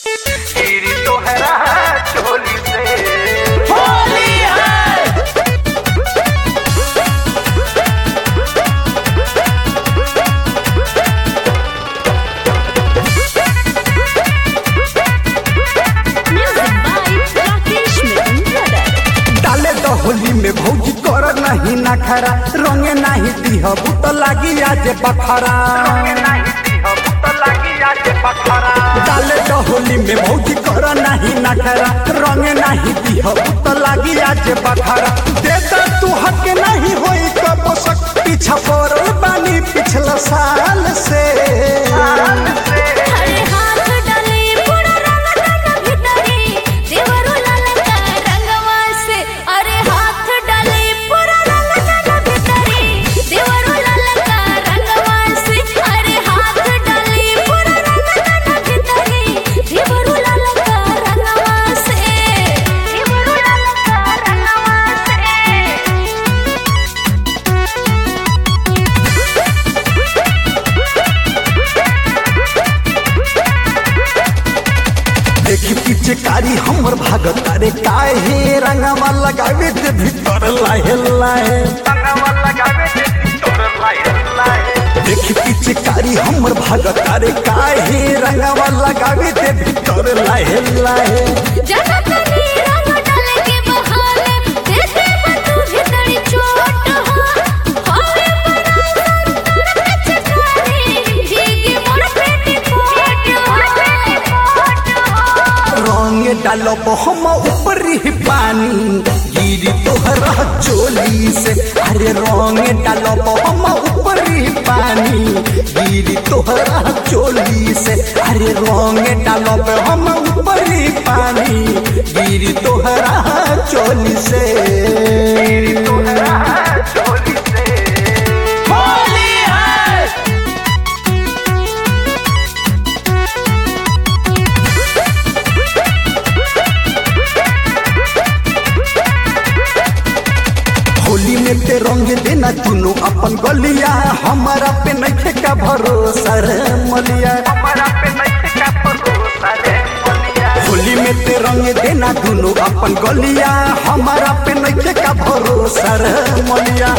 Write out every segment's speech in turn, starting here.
गिरी तोहरा चोली से होली है। डाले तो होली में भौजी कर नहीं नखरा, रंगे नहीं दिहबू तो लागी आज बखरा। डाले तो होली में भौजी कर नहीं नखरा, रंगे नहीं दिहबू तो लागी आज बखरा। देता तू हक नहीं होई कब सक, पीछा पड़ल बानी पिछला साल से। देखी पीछे कारी हमर भागत तारे काय हे, रंगवा लगावे ते भीतर लाहे लाहे। देखी पीछे कारी हमर भागत तारे काय हे, रंगवा लगावे ते भीतर लाहे लाहे। डालो हम ऊपर ही पानी गिरी तोहरा चोली से। अरे रंग डालो हम ऊपर ही पानी गिरी तोहरा चोली से। अरे रंग डालो हम ऊपर ही पानी गिरी तोहरा चोली से। चोली से होली है। होली में ते रंग देना चुनो अपन गलिया, हमारा पे नहीं का भरोसा रे मलिया। होली में ते रंग देना चुनो अपन गलिया, हमारा पे नहीं का भरोसा रे मलिया।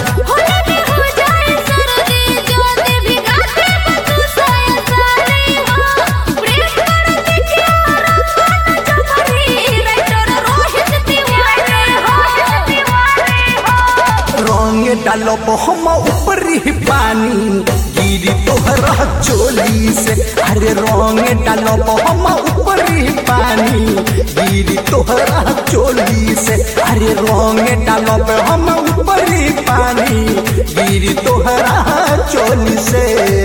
डालो हम ऊपर ही पानी गिरी तोहरा चोली से। अरे रंग डालो हम ऊपर ही पानी गिरी तोहरा चोली से। अरे रंग डालो हम ऊपर ही पानी गिरी तोहरा चोली से।